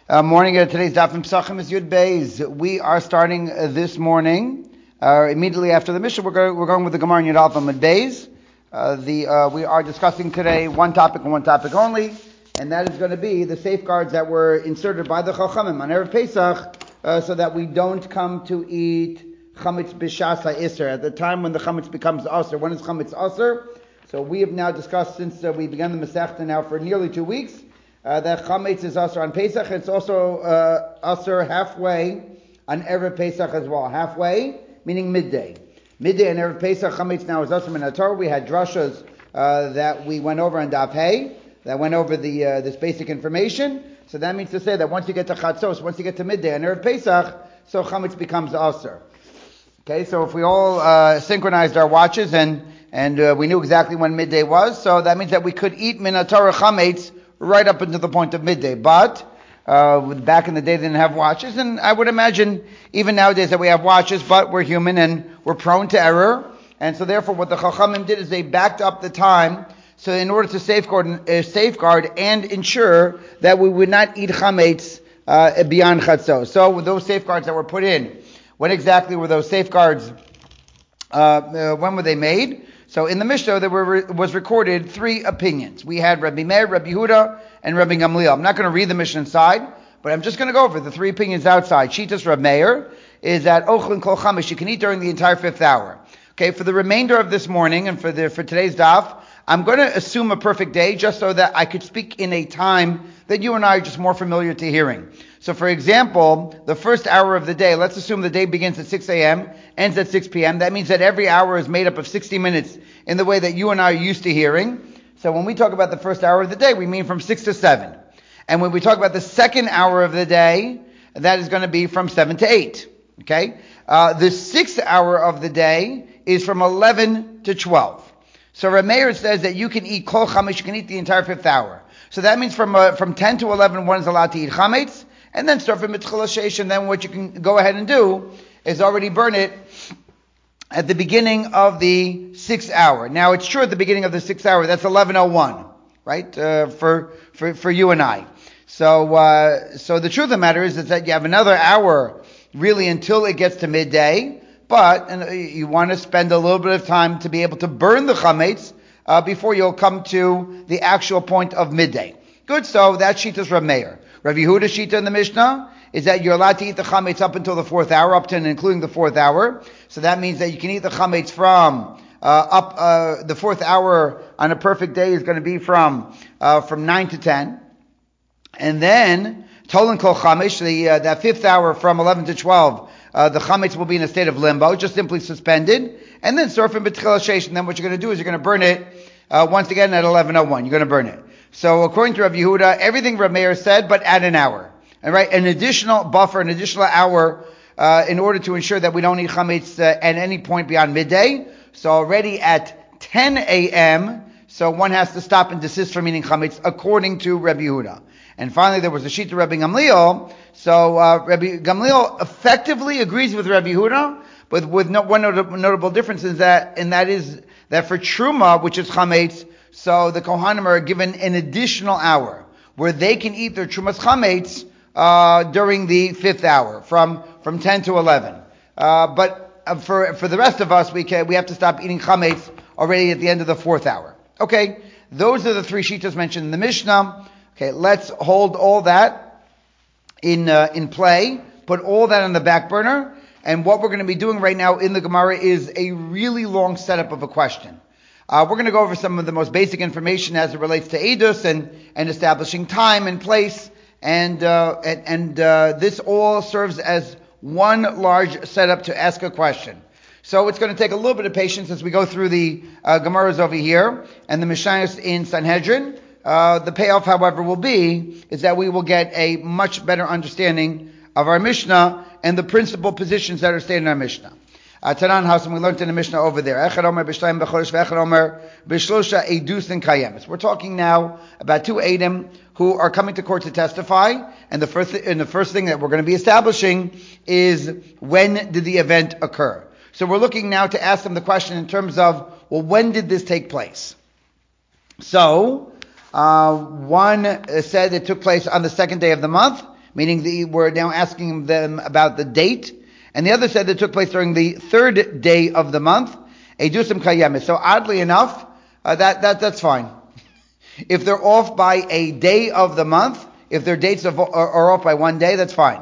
Morning. Today's Daf and Pesachim is Yud Beis. We are starting this morning immediately after the Mishnah. We're going with the Gemara in Yud Alpha Mid Beis. We are discussing today one topic and one topic only, and that is going to be the safeguards that were inserted by the Chachamim on Erev Pesach, so that we don't come to eat chametz b'shas ha'isr at the time when the chametz becomes aser. When is chametz aser? So we have now discussed since we began the Masechta now for nearly 2 weeks. That chametz is aser on Pesach. It's also aser halfway on Erev Pesach as well. Halfway, meaning midday. Midday on Erev Pesach, chametz now is aser min haTorah. We had drashas that we went over on Daf Hey, that went over this basic information. So that means to say that once you get to chatzos, once you get to midday on Erev Pesach, so chametz becomes aser. Okay, so if we all synchronized our watches and we knew exactly when midday was, so that means that we could eat min haTorah chametz right up until the point of midday. But back in the day they didn't have watches, and I would imagine even nowadays that we have watches, but we're human and we're prone to error. And so therefore what the Chachamim did is they backed up the time, so in order to safeguard and ensure that we would not eat chametz beyond chatzos. So with those safeguards that were put in, when exactly were those safeguards? When were they made? So in the Mishnah there was recorded 3 opinions. We had Rabbi Meir, Rabbi Yehuda, and Rabbi Gamliel. I'm not going to read the Mishnah inside, but I'm just going to go over the 3 opinions outside. Shitas Rabbi Meir is that Ochlin Kol Chamesh, you can eat during the entire 5th hour. Okay, for the remainder of this morning and for today's daf, I'm going to assume a perfect day just so that I could speak in a time that you and I are just more familiar to hearing. So for example, the first hour of the day, let's assume the day begins at 6 a.m., ends at 6 p.m. That means that every hour is made up of 60 minutes in the way that you and I are used to hearing. So when we talk about the first hour of the day, we mean from 6 to 7. And when we talk about the second hour of the day, that is going to be from 7 to 8. Okay? The 6th hour of the day is from 11 to 12. So Rameir says that you can eat kol chametz, you can eat the entire 5th hour. So that means from 10 to 11, one is allowed to eat chametz, and then start from mitchil sheish, and then what you can go ahead and do is already burn it at the beginning of the 6th hour. Now it's true at the beginning of the 6th hour, that's 11:01, right? For you and I. So the truth of the matter is that you have another hour really until it gets to midday, but you want to spend a little bit of time to be able to burn the chametz before you'll come to the actual point of midday. Good, so that's Shita's Rav Meir. Rav Yehuda's Shita in the Mishnah is that you're allowed to eat the chametz up until the 4th hour, up to and including the 4th hour. So that means that you can eat the chametz from the 4th hour on a perfect day is going to be from 9 to 10. And then, Tolan Kol Chamesh, that 5th hour from 11 to 12, the chametz will be in a state of limbo, just simply suspended. And then Sorfim B'Tchil Sheish, and then what you're going to do is you're going to burn it once again at 11:01. You're going to burn it. So according to Rav Yehuda, everything Rav Meir said, but add an hour. All right, an additional buffer, an additional hour, in order to ensure that we don't eat chametz at any point beyond midday. So already at 10 a.m., so one has to stop and desist from eating chametz, according to Rabbi Yehuda. And finally, there was a sheet to Rabbi Gamliel. So Rabbi Gamliel effectively agrees with Rabbi Yehuda, but with one notable difference is that for truma, which is chametz, so the Kohanim are given an additional hour where they can eat their trumas chametz during the 5th hour from 10 to 11. But for the rest of us, we have to stop eating chametz already at the end of the 4th hour. Okay, those are the 3 shitas mentioned in the Mishnah. Okay, let's hold all that in play, put all that on the back burner, and what we're going to be doing right now in the Gemara is a really long setup of a question. We're going to go over some of the most basic information as it relates to Eidus and establishing time and place, and this all serves as one large setup to ask a question. So it's going to take a little bit of patience as we go through the Gemaras over here and the Mishnayos in Sanhedrin. The payoff, however, will be is that we will get a much better understanding of our Mishnah and the principal positions that are stated in our Mishnah. Tanan Hasan, we learned in the Mishnah over there. We're talking now about 2 Eidim who are coming to court to testify, and the first thing that we're going to be establishing is when did the event occur. So we're looking now to ask them the question in terms of, well, when did this take place? So one said it took place on the 2nd day of the month, meaning we're now asking them about the date. And the other said that it took place during the third day of the month. Eidusam kayemes. So oddly enough, that's fine. If they're off by a day of the month, if their dates are off by one day, that's fine.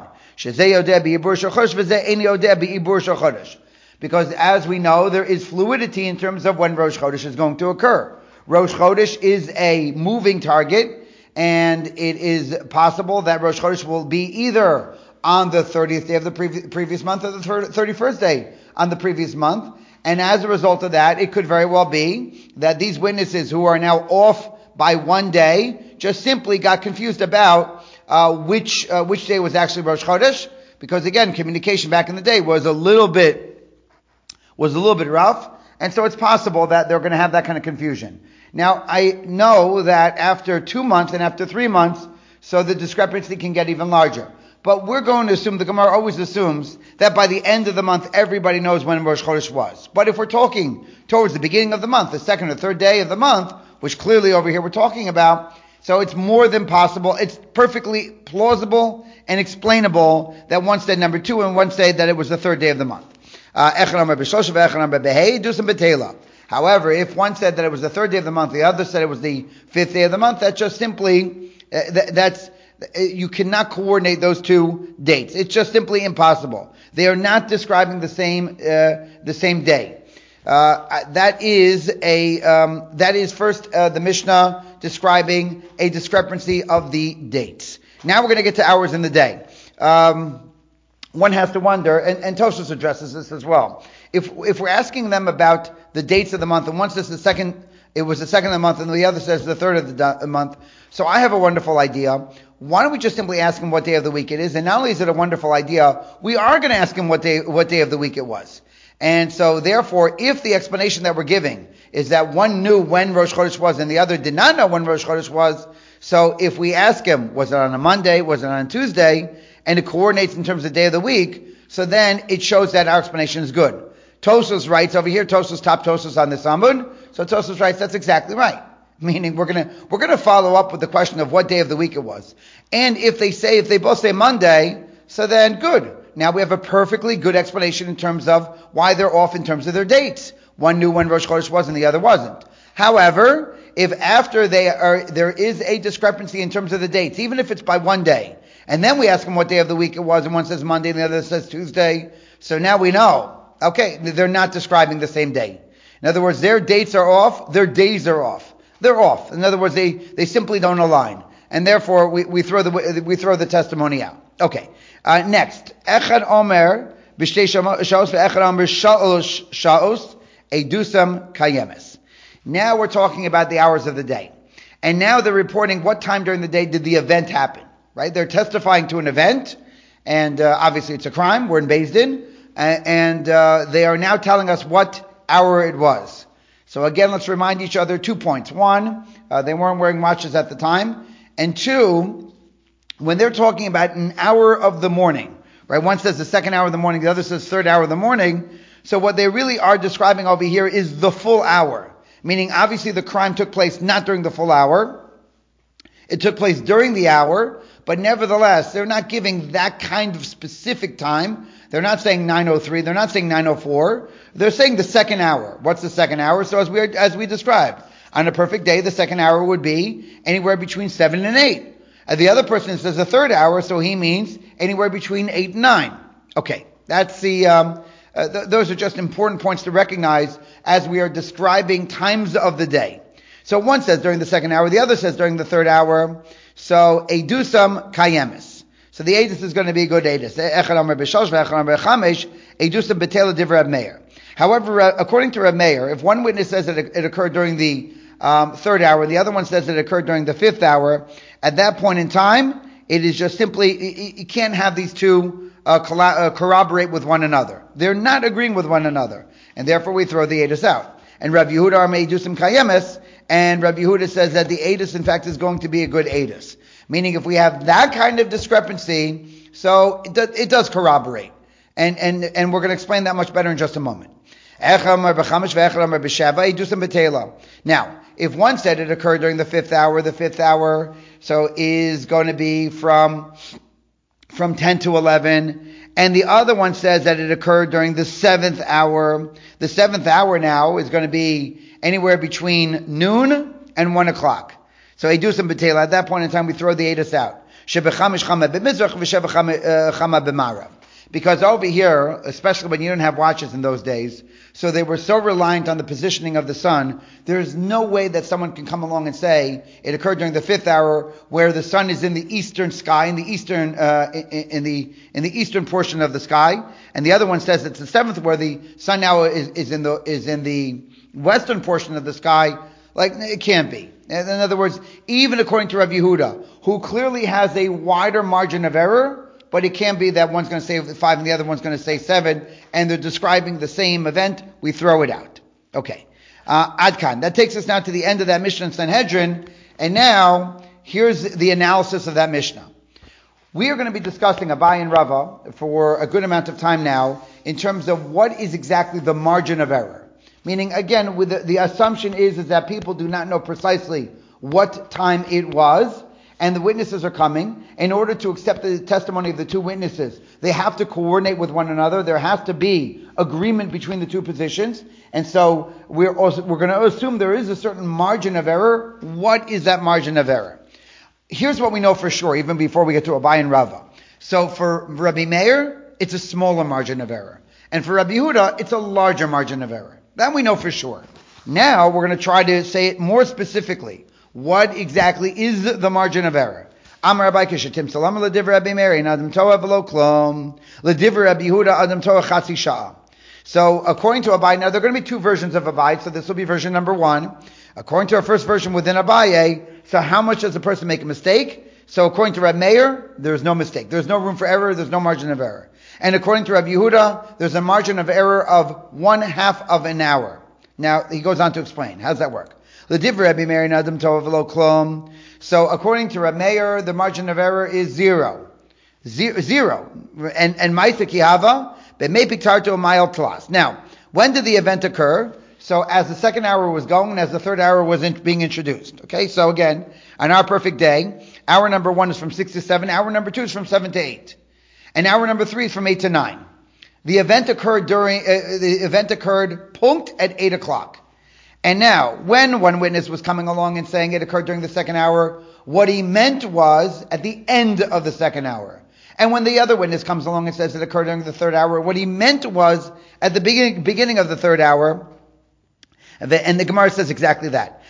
Because as we know, there is fluidity in terms of when Rosh Chodesh is going to occur. Rosh Chodesh is a moving target, and it is possible that Rosh Chodesh will be either on the 30th day of the previous month or the 31st day on the previous month. And as a result of that, it could very well be that these witnesses who are now off by one day just simply got confused about which day was actually Rosh Chodesh, because again, communication back in the day was a little bit rough, and so it's possible that they're going to have that kind of confusion. Now, I know that after 2 months and after 3 months, so the discrepancy can get even larger. But we're going to assume, the Gemara always assumes, that by the end of the month, everybody knows when Rosh Chodesh was. But if we're talking towards the beginning of the month, the second or third day of the month, which clearly over here we're talking about, so it's more than possible, it's perfectly plausible and explainable that one said number 2 and one said that it was the third day of the month. However, if one said that it was the third day of the month, the other said it was the 5th day of the month, that's just simply, you cannot coordinate those two dates. It's just simply impossible. They are not describing the same day. That is first the Mishnah describing a discrepancy of the dates. Now we're going to get to hours in the day. One has to wonder, and Tosfos addresses this as well. If we're asking them about the dates of the month, and one says it was the second of the month, and the other says the third of the month. So I have a wonderful idea. Why don't we just simply ask him what day of the week it is? And not only is it a wonderful idea, we are going to ask him what day of the week it was. And so therefore, if the explanation that we're giving is that one knew when Rosh Chodesh was and the other did not know when Rosh Chodesh was, so if we ask him, was it on a Monday, was it on a Tuesday, and it coordinates in terms of day of the week, so then it shows that our explanation is good. Tosfos writes over here, top Tosfos on the Amud, so Tosfos writes, that's exactly right. Meaning we're gonna follow up with the question of what day of the week it was. And if they both say Monday, so then good. Now we have a perfectly good explanation in terms of why they're off in terms of their dates. One knew when Rosh Chodesh was and the other wasn't. However, if after there is a discrepancy in terms of the dates, even if it's by one day, and then we ask them what day of the week it was, and one says Monday and the other says Tuesday, so now we know, okay, they're not describing the same day. In other words, their dates are off, their days are off. They're off. In other words, they simply don't align. And therefore, we throw the testimony out. Okay. Next. Echad Omer b'shtei sha'os ve'echad Omer sha'os edusam kayemes. Now we're talking about the hours of the day. And now they're reporting what time during the day did the event happen. Right? They're testifying to an event. And obviously it's a crime. We're in Beis Din. And they are now telling us what hour it was. So again, let's remind each other 2 points. One, they weren't wearing watches at the time. And two, when they're talking about an hour of the morning, right? One says the second hour of the morning, the other says third hour of the morning. So what they really are describing over here is the full hour. Meaning obviously the crime took place not during the full hour. It took place during the hour, but nevertheless, they're not giving that kind of specific time. They're not saying 9:03. They're not saying 9:04. They're saying the second hour. What's the second hour? So as we described, on a perfect day, the second hour would be anywhere between 7 and 8. The other person says the third hour, so he means anywhere between 8 and 9. Okay, that's those are just important points to recognize as we are describing times of the day. So one says during the second hour, the other says during the third hour. So edusam kayemes. So the edus is going to be a good edus. However, according to Reb Meir, if one witness says that it occurred during the third hour, the other one says that it occurred during the 5th hour, at that point in time, it is just simply, you can't have these two corroborate with one another. They're not agreeing with one another. And therefore we throw the edus out. And Rabbi Yehuda Amei Edusam Kayemes, and Rabbi Yehuda says that the edus, in fact, is going to be a good edus. Meaning if we have that kind of discrepancy, so it does corroborate. And we're going to explain that much better in just a moment. Now, if one said it occurred during the 5th hour, so is going to be from from 10 to 11. And the other one says that it occurred during the 7th hour. The 7th hour now is going to be anywhere between noon and 1 o'clock. So Edusam B'Tela, at that point in time, we throw the Edus out. Shebechamish chama b'mizrach v'shebechama b'marav. Because over here, especially when you didn't have watches in those days, so they were so reliant on the positioning of the sun, there's no way that someone can come along and say it occurred during the 5th hour, where the sun is in the eastern sky, in the eastern portion of the sky, and the other one says it's the 7th, where the sun now is in the western portion of the sky. Like, it can't be. In other words, even according to Rabbi Yehuda, who clearly has a wider margin of error, but it can't be that one's going to say 5 and the other one's going to say 7, and they're describing the same event, we throw it out. Okay. Adkan. That takes us now to the end of that Mishnah in Sanhedrin, and now, here's the analysis of that Mishnah. We are going to be discussing Abai and Rava for a good amount of time now, in terms of what is exactly the margin of error. Meaning, again, with the assumption is that people do not know precisely what time it was, and the witnesses are coming. In order to accept the testimony of the two witnesses, they have to coordinate with one another. There has to be agreement between the two positions. And so we're going to assume there is a certain margin of error. What is that margin of error? Here's what we know for sure, even before we get to Abai and Rava. So for Rabbi Meir, it's a smaller margin of error. And for Rabbi Yehuda, it's a larger margin of error. That we know for sure. Now we're going to try to say it more specifically. What exactly is the margin of error? Amar Rabbi Kishatim Salam L'Divrei Rabbi Meir Adam Toa V'Lo Klom L'Divrei Rabbi Yehuda Adam Toa Chatzi Sha'a. So according to Abai, now there are going to be two versions of Abai, so this will be version number 1. According to our first version within Abaye, so how much does a person make a mistake? So according to Rabbi Meir, there's no mistake. There's no room for error, there's no margin of error. And according to Rabbi Yehuda, there's a margin of error of 1/2 of an hour. Now, he goes on to explain. How does that work? L'divrei Rabbi Meir Adam Tova V'Lo Klom. So according to Rabbi Meir, the margin of error is 0. Zero. And Ma'isa Kihava, B'mei Piktarto Ma'il Tlas. Now, when did the event occur? So as the second hour was going, and as the third hour was being introduced. Okay, so again, on our perfect day, hour number 1 is from 6 to 7, hour number 2 is from 7 to 8. And hour number 3 is from 8 to 9. The event occurred punct at 8 o'clock. And now, when one witness was coming along and saying it occurred during the second hour, what he meant was at the end of the second hour. And when the other witness comes along and says it occurred during the third hour, what he meant was at the beginning of the third hour. And the Gemara says exactly that.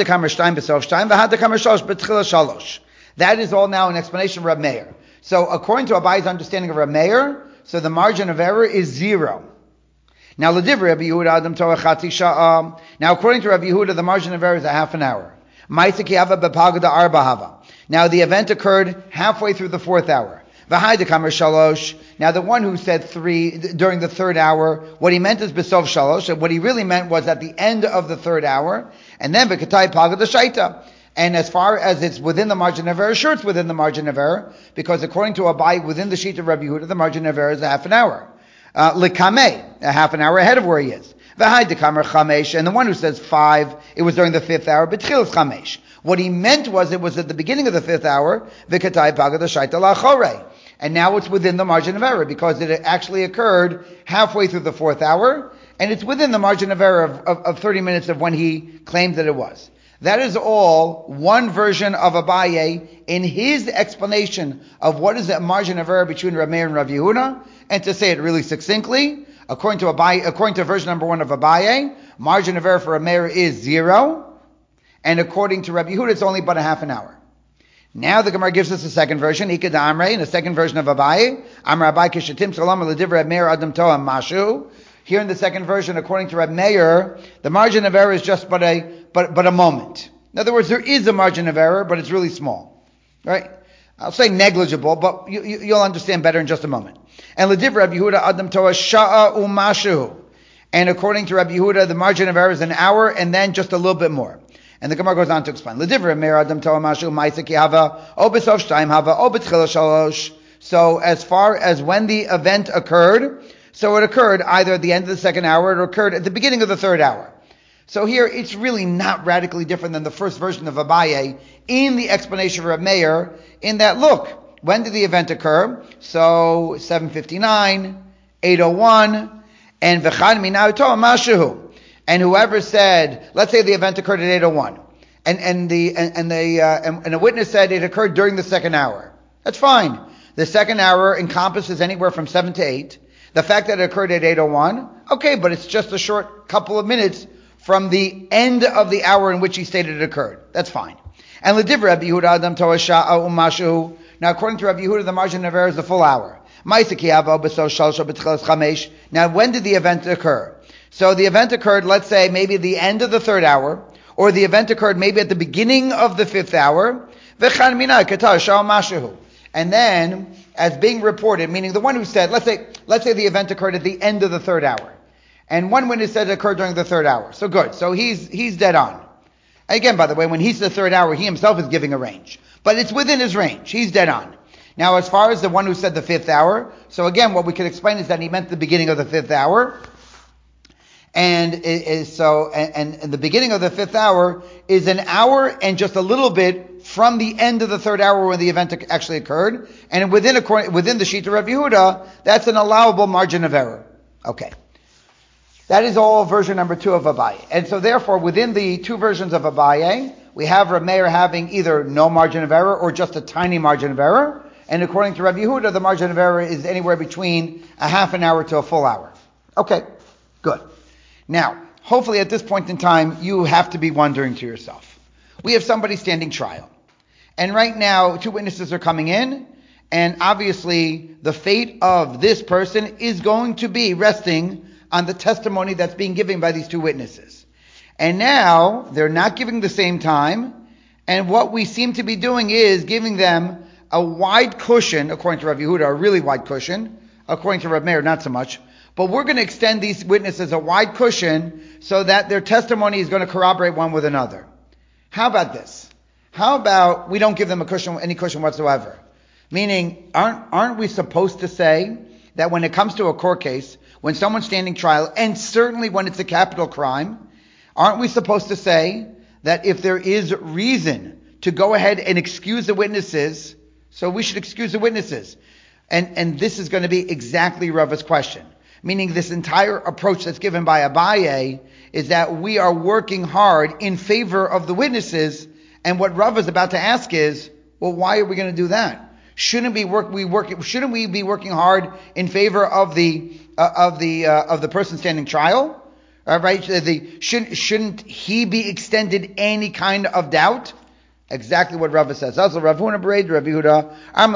That is all now an explanation of Reb Meir. So according to Abai's understanding of Reb Meir, so the margin of error is 0. Now, l'divrei Rabbi Yehuda Adam Torah Chatzi Sha'a. Now, according to Rabbi Yehuda, the margin of error is a half an hour. Ma'isa Kihava b'pagada arba hava. Now, the event occurred halfway through the 4th hour. V'hai dekamer shalosh. Now, the one who said 3 during the 3rd hour, what he meant is besov shalosh. And what he really meant was at the end of the 3rd hour. And then v'katai pagada shaita. And as far as it's within the margin of error, sure, it's within the margin of error, because according to Abai, within the sheet of Rabbi Yehuda, the margin of error is a half an hour. L'kameh, a half an hour ahead of where he is. V'hai dekamer chamesh, and the one who says 5, it was during the 5th hour, b'tchilas chamesh. What he meant was it was at the beginning of the 5th hour, v'katai pagad shaita la'chorei. And now it's within the margin of error, because it actually occurred halfway through the 4th hour, and it's within the margin of error of 30 minutes of when he claimed that it was. That is all one version of Abaye in his explanation of what is the margin of error between Reb Meir and Rav Yehuda. And to say it really succinctly, according to version number 1 of Abaye, margin of error for Reb Meir is 0. And according to Rabbi Yehuda, it's only but a half an hour. Now the Gemara gives us a second version, Ika da Amrei, in a second version of Abaye. Amr Abaye kishatim salam l'divrei Reb Meir adam toa mashu. Here in the second version, according to Reb Meir, the margin of error is just but a moment. In other words, there is a margin of error, but it's really small. Right? I'll say negligible, but you'll understand better in just a moment. And l'divrei Reb Yehuda adam toa sha'a u'mashu. And according to Reb Yehuda, the margin of error is an hour and then just a little bit more. And the Gemara goes on to explain. L'divrei Reb Meir adam toa mashu ma'isa ki hava o b'sof shtayim hava o b'tchila shalosh. So as far as when the event occurred, so it occurred either at the end of the second hour, or it occurred at the beginning of the 3rd hour. So here, it's really not radically different than the first version of Abaye in the explanation of Reb Meir, in that, look, when did the event occur? So 7:59, 8:01, and v'chad minauto mashu. And whoever said, let's say the event occurred at 8:01, and a witness said it occurred during the second hour. That's fine. The second hour encompasses anywhere from 7 to 8. The fact that it occurred at 8:01, okay, but it's just a short couple of minutes from the end of the hour in which he stated it occurred. That's fine. And l'divrei Rabbi Yehuda adam toa sha'a u'mashu. Now, according to Rabbi Yehuda, the margin of error is the full hour. Now, when did the event occur? So the event occurred, let's say, maybe at the end of the third hour, or the event occurred maybe at the beginning of the fifth hour. And then, as being reported, meaning the one who said, let's say the event occurred at the end of the third hour, and one witness said it occurred during the third hour. So good. So he's dead on. Again, by the way, when he says the third hour, he himself is giving a range, but it's within his range. He's dead on. Now, as far as the one who said the fifth hour, so again, what we could explain is that he meant the beginning of the fifth hour. And the beginning of the fifth hour is an hour and just a little bit from the end of the third hour when the event actually occurred. And within the Shita Rav Yehuda, that's an allowable margin of error. Okay. That is all version number 2 of Abaye. And so therefore, within the two versions of Abaye, we have Rav Meir having either no margin of error or just a tiny margin of error. And according to Rav Yehuda, the margin of error is anywhere between a half an hour to a full hour. Okay. Good. Now, hopefully at this point in time, you have to be wondering to yourself, we have somebody standing trial. And right now, 2 witnesses are coming in, and obviously the fate of this person is going to be resting on the testimony that's being given by these 2 witnesses. And now, they're not giving the same time, and what we seem to be doing is giving them a wide cushion, according to Rav Yehuda, a really wide cushion, according to Rav Meir, not so much. But we're going to extend these witnesses a wide cushion so that their testimony is going to corroborate one with another. How about this? How about we don't give them any cushion whatsoever? Meaning, aren't we supposed to say that when it comes to a court case, when someone's standing trial, and certainly when it's a capital crime, aren't we supposed to say that if there is reason to go ahead and excuse the witnesses, so we should excuse the witnesses? And this is going to be exactly Rava's question. Meaning this entire approach that's given by Abaye is that we are working hard in favor of the witnesses, and what Rav is about to ask is, well, why are we going to do that? Shouldn't we be working hard in favor of the person standing trial? Right? Shouldn't he be extended any kind of doubt? Exactly what Rava says. Also, Rav Huna bereid Rav Yehuda.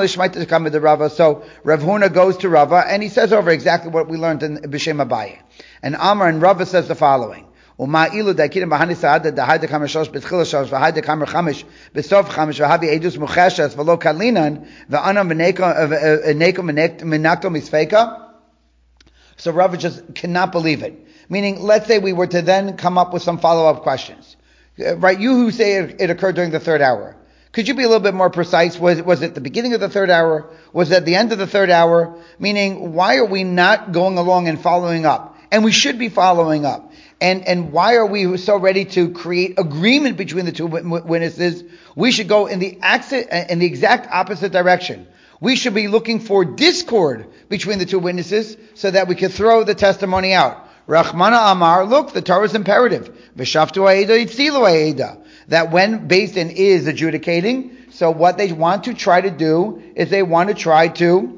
So Rav Huna goes to Rava and he says over exactly what we learned in B'Shem Abaye. And Amar and Rava says the following: Uma'ilu dakirim bahani saada dahayda kamer shosh b'tchila shosh v'hayda kamer chamish b'sof chamish v'havi edus mucheshes v'lo kalinan v'anam v'nekom menakto misfeka. So Rava just cannot believe it. Meaning, let's say we were to then come up with some follow-up questions. Right, you who say it occurred during the third hour. Could you be a little bit more precise? Was it the beginning of the third hour? Was it at the end of the third hour? Meaning, why are we not going along and following up? And we should be following up. And why are we so ready to create agreement between the 2 witnesses? We should go in the exact opposite direction. We should be looking for discord between the 2 witnesses so that we can throw the testimony out. Rachmana Amar, look, the Torah is imperative. V'shaftu ha'eda yitzilu ha'eda. That when Beis Din is adjudicating, so what they want to try to do is they want to try to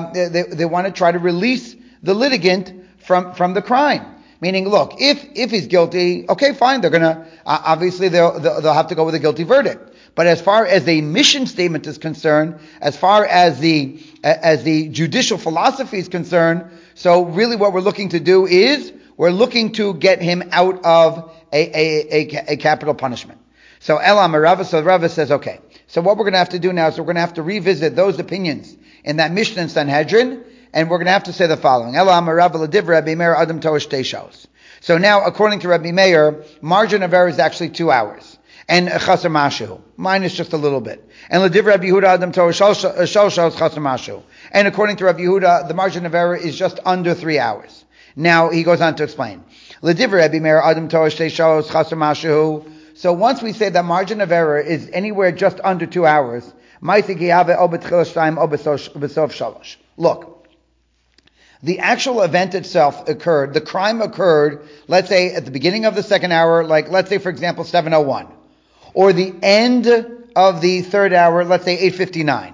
release the litigant from the crime. Meaning, look, if he's guilty, okay, fine, they're gonna obviously they'll have to go with a guilty verdict. But as far as the mission statement is concerned, as far as the judicial philosophy is concerned, so really what we're looking to do is we're looking to get him out of a capital punishment. So Elam Rava, so Rava says, okay. So what we're going to have to do now is we're going to have to revisit those opinions in that Mishnah and Sanhedrin, and we're going to have to say the following. Elam Rava l'divrei Rabbi Meir adam toa shtei shos. So now, according to Rabbi Meir, margin of error is actually 2 hours. And chasar mashu, minus just a little bit. And l'divrei Rabbi Yehuda adam toa shol shos chasar mashu. And according to Rabbi Yehuda, the margin of error is just under 3 hours. Now he goes on to explain. L'divrei Rabbi Meir adam toa shtei shos chasar mashu. So once we say that margin of error is anywhere just under 2 hours, Look, the actual event itself occurred, the crime occurred, let's say at the beginning of the second hour, like let's say for example 7:01, or the end of the third hour, let's say 8:59.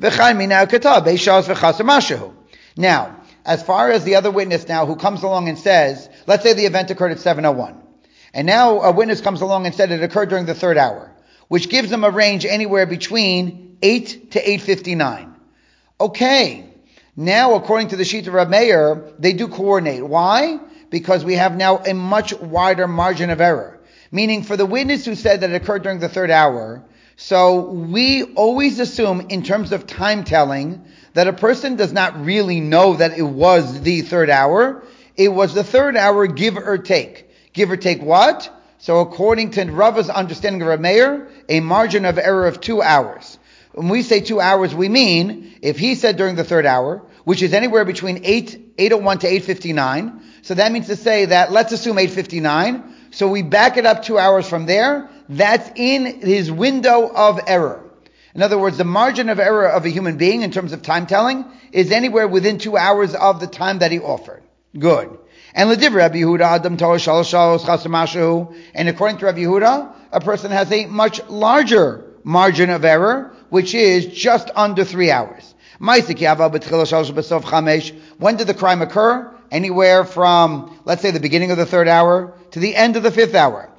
Now, as far as the other witness now who comes along and says, let's say the event occurred at 7:01, and now a witness comes along and said it occurred during the third hour, which gives them a range anywhere between 8 to 8:59. Okay, now according to the sheet of Reb Meir, they do coordinate. Why? Because we have now a much wider margin of error. Meaning for the witness who said that it occurred during the third hour, so we always assume in terms of time telling that a person does not really know that it was the third hour. It was the third hour, give or take. Give or take what? So according to Rava's understanding of Reb Meir, a margin of error of 2 hours. When we say 2 hours, we mean if he said during the third hour, which is anywhere between 8:01 to 8:59, so that means to say that let's assume 8:59, so we back it up 2 hours from there, that's in his window of error. In other words, the margin of error of a human being in terms of time telling is anywhere within 2 hours of the time that he offered. Good. And l'divrei Rabbi Yehuda, Adam Torah Shalosh Shalos Chasam Mashu, and according to Rabbi Yehuda, a person has a much larger margin of error, which is just under 3 hours. When did the crime occur? Anywhere from, let's say, the beginning of the third hour to the end of the fifth hour.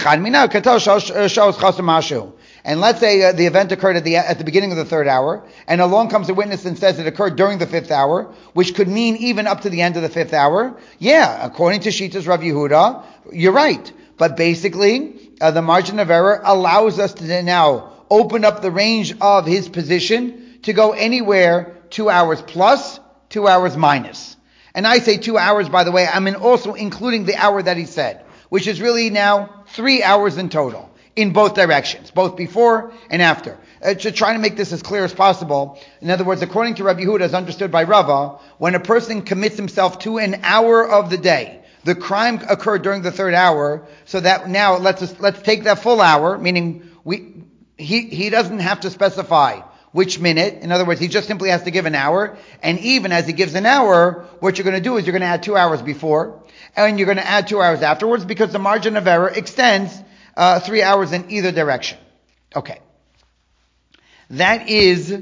And let's say the event occurred at the beginning of the third hour, and along comes a witness and says it occurred during the fifth hour, which could mean even up to the end of the fifth hour. Yeah, according to Shitas Rav Yehuda, you're right. But basically, the margin of error allows us to now open up the range of his position to go anywhere 2 hours plus, 2 hours minus. And I say 2 hours, by the way, I'm also including the hour that he said, which is really now 3 hours in total, in both directions, both before and after. To try to make this as clear as possible, in other words, according to Rabbi Yehuda, as understood by Rava, when a person commits himself to an hour of the day, the crime occurred during the third hour, so that now let's take that full hour, meaning he doesn't have to specify which minute. In other words, he just simply has to give an hour. And even as he gives an hour, what you're going to do is you're going to add 2 hours before, and you're going to add 2 hours afterwards, because the margin of error extends 3 hours in either direction. Okay. That is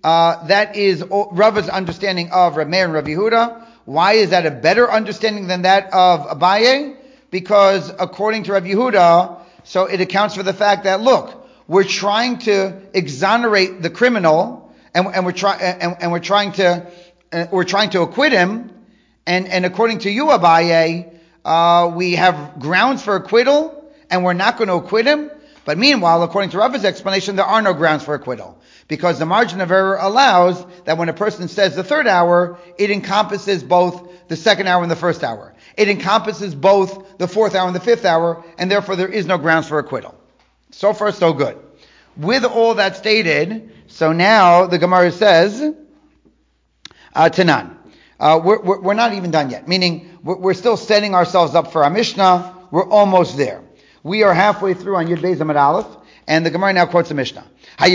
Rava's understanding of Reb Meir and Rav Yehuda. Why is that a better understanding than that of Abaye? Because according to Rav Yehuda, so it accounts for the fact that, look, we're trying to exonerate the criminal, and we're trying to acquit him, and according to you, Abaye, we have grounds for acquittal, and we're not going to acquit him. But meanwhile, according to Rava's explanation, there are no grounds for acquittal, because the margin of error allows that when a person says the third hour, it encompasses both the second hour and the first hour. It encompasses both the fourth hour and the fifth hour, and therefore there is no grounds for acquittal. So far, so good. With all that stated, so now the Gemara says, Tanan. We're not even done yet, meaning we're still setting ourselves up for our Mishnah. We're almost there. We are halfway through on Yud Beis Amud Aleph, and the Gemara now quotes the Mishnah.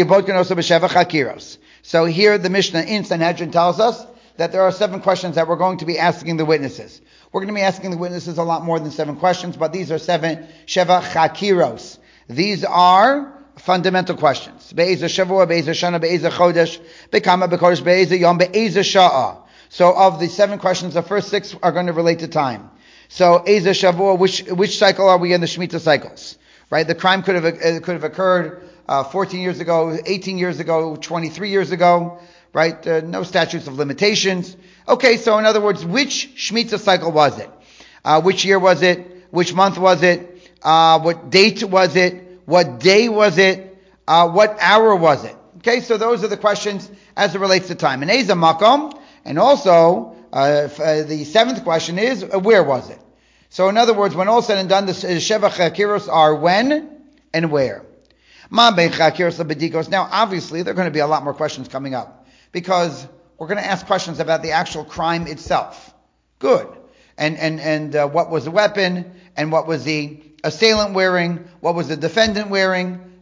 So here the Mishnah in Sanhedrin tells us that there are 7 questions that we're going to be asking the witnesses. We're going to be asking the witnesses a lot more than 7 questions, but these are Sheva Chakiros. These are fundamental questions. Be'ezah Shavua, Be'ezah Shana, Be'ezah Chodesh, Be'kama, Be'kodesh, Be'ezah Yom, Be'ezah Sha'a. So of the 7 questions, the first 6 are going to relate to time. So Ezah Shavua, which cycle are we in the Shemitah cycles? Right? The crime could have occurred 14 years ago, 18 years ago, 23 years ago. Right? No statutes of limitations. Okay, so in other words, which Shemitah cycle was it? Which year was it? Which month was it? What date was it? What day was it? What hour was it? Okay, so those are the questions as it relates to time. And Eza Makom, and also the 7th question is, where was it? So in other words, when all said and done, the Sheva Chakiros are when and where. Now obviously there are going to be a lot more questions coming up, because we're going to ask questions about the actual crime itself. Good. And what was the weapon, and what was the assailant wearing, what was the defendant wearing,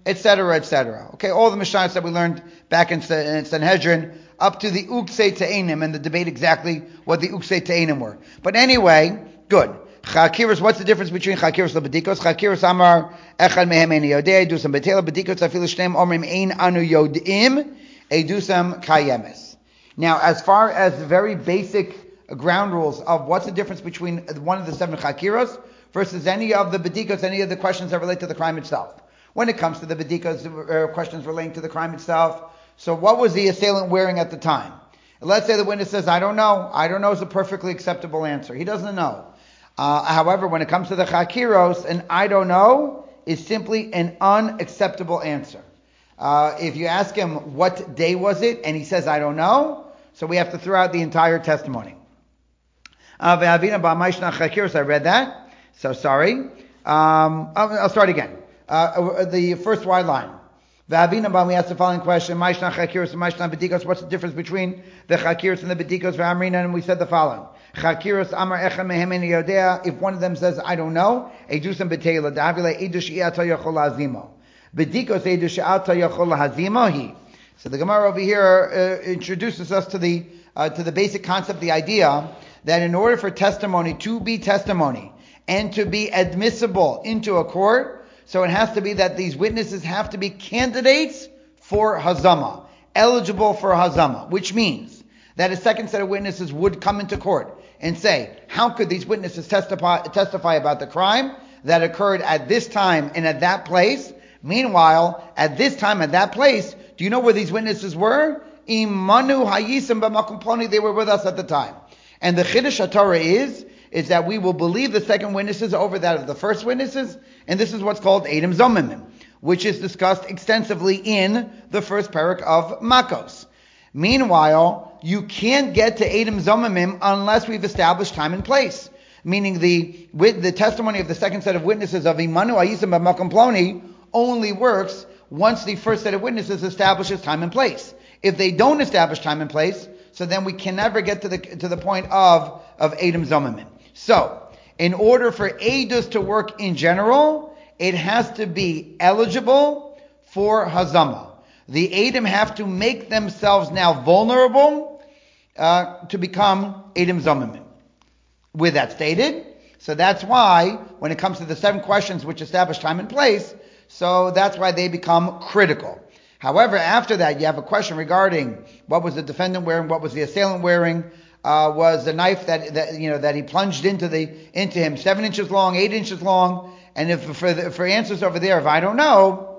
etc., etc. Okay, all the Mishnayos that we learned back in Sanhedrin, up to the Uksei Te'enim, and the debate exactly what the Uksei Te'enim were. But anyway, good. Chakiros, what's the difference between Chakiros and Bedikos? Chakiros Amar, Echad Mehem Ein Yodei, Edusam Betela, Bedikos Afilu Shneim Omrim Ein Anu Yodim, Edusam Kayemes. Now, as far as the very basic ground rules of what's the difference between one of the 7 Chakiros versus any of the Bedikos, any of the questions that relate to the crime itself. When it comes to the Bedikos, questions relating to the crime itself, so what was the assailant wearing at the time? Let's say the witness says, I don't know. I don't know is a perfectly acceptable answer. He doesn't know. However, when it comes to the Chakiros, an I don't know is simply an unacceptable answer. If you ask him what day was it, and he says I don't know, so we have to throw out the entire testimony. I read that, so sorry. I'll start again. The first wide line. We asked the following question: what's the difference between the Chakiros and the Bedikos? And we said the following: Chakiros amar echem mehem ein yodea. If one of them says I don't know, edusam betela davile edush iata yachol hazimo. Bedikos edush iata yachol hazimo he. So the Gemara over here introduces us to the basic concept, the idea that in order for testimony to be testimony and to be admissible into a court, so it has to be that these witnesses have to be candidates for hazama, eligible for hazama, which means that a second set of witnesses would come into court and say, how could these witnesses testify about the crime that occurred at this time and at that place? Meanwhile, at this time, at that place, do you know where these witnesses were? Imanu hayisam b'makom ploni, they were with us at the time. And the Chiddush HaTorah is that we will believe the second witnesses over that of the first witnesses, and this is what's called Edom Zomimim, which is discussed extensively in the first parak of Makos. Meanwhile, you can't get to Edom Zomimim unless we've established time and place, meaning the testimony of the second set of witnesses of Imanu Ayisam B'Makom Ploni only works once the first set of witnesses establishes time and place. If they don't establish time and place, so then we can never get to the point of Edom Zomimim. So, in order for Eidos to work in general, it has to be eligible for Hazama. The Edom have to make themselves now vulnerable to become Edom Zomimim. With that stated, so that's why, when it comes to the 7 questions which establish time and place, so that's why they become critical. However, after that, you have a question regarding what was the defendant wearing, what was the assailant wearing. Was the knife that he plunged into him 7 inches long, 8 inches long, and if for answers over there, if I don't know,